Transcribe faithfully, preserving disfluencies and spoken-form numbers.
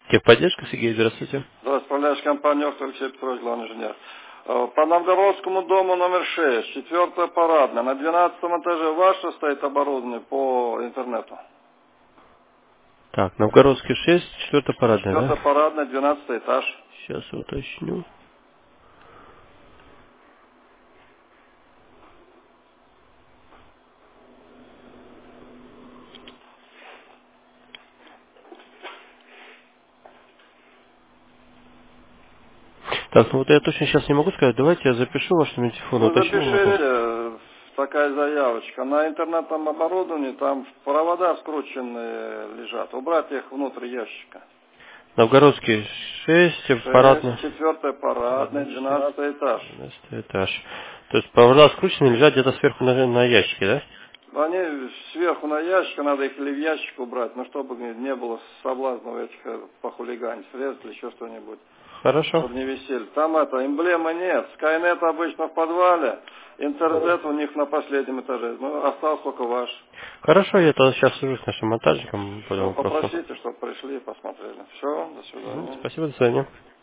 Техподдержка, Сергей, здравствуйте. Да, справляешь компанию Алексей Петрович, главный инженер. Э, По Новгородскому дому номер шесть, четвертая парадная, на двенадцатом этаже ваше стоит оборудование по интернету? Так, Новгородский шесть, четвертая парадная, Четвертая да? парадная, двенадцатый этаж. Сейчас уточню. Так, ну вот я точно сейчас не могу сказать. Давайте я запишу ваш номер телефона, Вы уточню вопрос. запишите, э, такая заявочка. На интернетном оборудовании там провода скрученные лежат. Убрать их внутрь ящика. Новгородский шесть, парадная. Шесть, четвертая парадная, двенадцатый этаж. двенадцатый этаж. То есть провода скручены, лежат где-то сверху на, на ящике, да? Они сверху на ящик, надо их или в ящик убрать, но чтобы не было соблазнов этих э, похулиганить, средств или еще что-нибудь, Хорошо. чтобы не висели. Там это, эмблемы нет, Skynet обычно в подвале, Интернет у них на последнем этаже, ну, остался только ваш. Хорошо, я тогда сейчас свяжусь с нашим монтажником по Все, этому вопросу. попросите, чтобы пришли и посмотрели. Все, до Мгм, свидания. спасибо, до свидания.